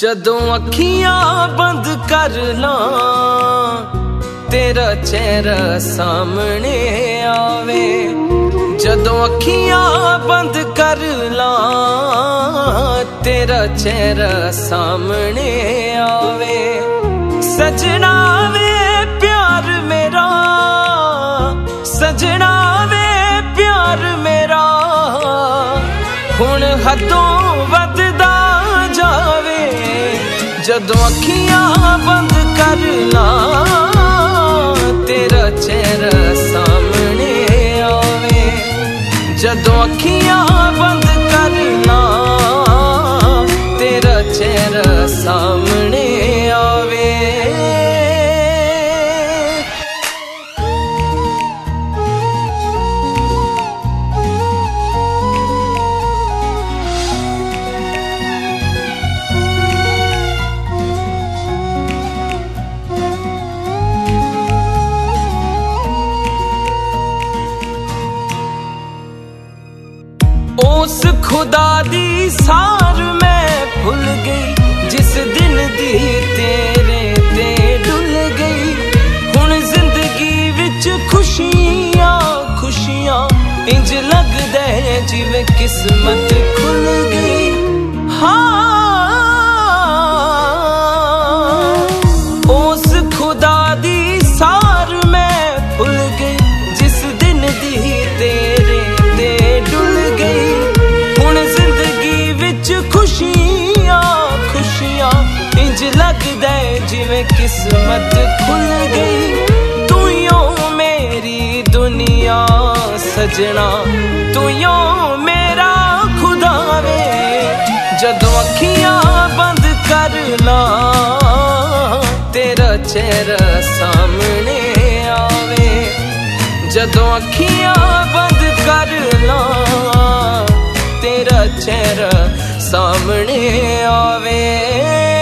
जदों अखियां बंद कर लां तेरा चेहरा सामने आवे। जदों अखियां बंद कर लां तेरा चेहरा सामने आवे। सजना वे प्यार मेरा, सजना वे प्यार मेरा हुण हदों वधदा जावे। जदों अखियां बंद कर लां तेरा चेहरा सामने आवे। जदों अखियां बंद कर लां तेरा चेहरा सामने आवे। उस खुदा दी सार मैं भुल गई जिस दिन दी तेरे ते डुल गई। हुण जिंदगी विच खुशियां खुशियां इंज लगदा है जिवें किस्मत खुल गई। हाँ उस खुदा दी सार मैं भुल गई जिस दिन दी तेरे ते डुल गई। खुशियां खुशियां इंज लगदा है जिवें किस्मत खुल गई। तू यों मेरी दुनिया सजना, तू यों मेरा खुदा वे। जदों अखियां बंद कर लां तेरा चेहरा सामने आवे। जदों अखियां बंद कर लां तेरा चेहरा सामने आवे।